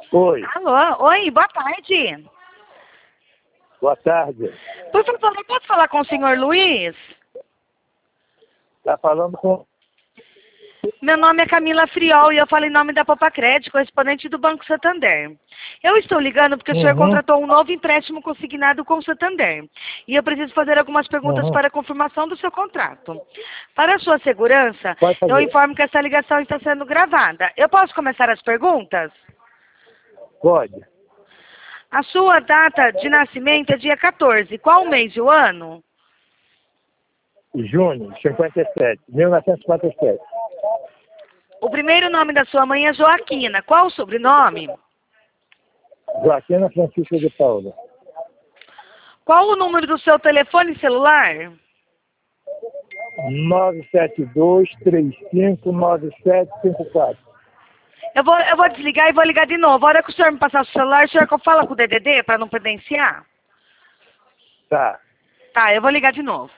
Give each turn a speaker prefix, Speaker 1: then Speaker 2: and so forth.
Speaker 1: Oi,
Speaker 2: Alô? Oi, boa tarde.
Speaker 1: boa tarde.
Speaker 2: Por favor, eu posso falar com o senhor Luiz?
Speaker 1: Tá falando com...
Speaker 2: Meu nome é Camila Friol e eu falo em nome da Popa Crédito, correspondente do Banco Santander. Eu estou ligando porque o senhor contratou um novo empréstimo consignado com o Santander. E eu preciso fazer algumas perguntas para a confirmação do seu contrato. Para a sua segurança,
Speaker 1: Pode fazer.
Speaker 2: eu informo que essa ligação está sendo gravada. Eu posso começar as perguntas?
Speaker 1: Pode.
Speaker 2: A sua data de nascimento é dia 14. Qual o mês e o ano?
Speaker 1: Junho, 57, 1957.
Speaker 2: O primeiro nome da sua mãe é Joaquina. Qual o sobrenome?
Speaker 1: Joaquina Francisca de Paula.
Speaker 2: Qual o número do seu telefone celular?
Speaker 1: 972-359754.
Speaker 2: Eu vou desligar e vou ligar de novo. A hora que o senhor me passar o celular, o senhor fala com o DDD para não pendenciar?
Speaker 1: Tá.
Speaker 2: Tá, eu vou ligar de novo.